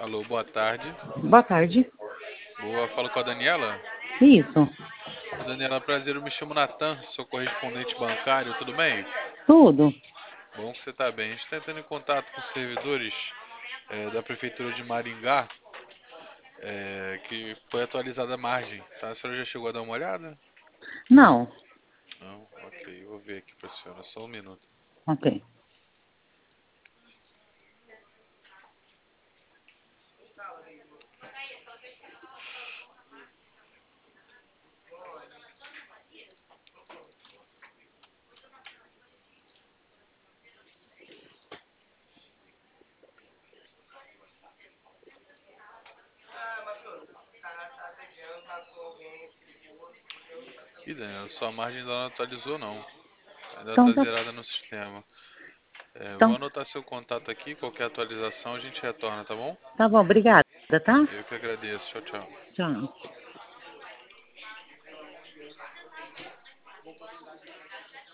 Alô, boa tarde. Boa tarde. Boa, falo com a Daniela. Isso, Daniela, prazer, eu me chamo Natan, sou correspondente bancário, tudo bem? tudo. Bom que você está bem. A gente está entrando em contato com os servidores da Prefeitura de Maringá, que foi atualizada a margem, tá? A senhora já chegou a dar uma olhada? Não, Não? Ok, vou ver aqui para a senhora, só um minuto. ok. Ih, Daniela, sua margem ainda não atualizou não, ainda Então está tá, zerada no sistema. Vou então, anotar seu contato aqui, qualquer atualização a gente retorna, tá bom? tá bom, obrigada, tá? Eu que agradeço, tchau, tchau. Tchau.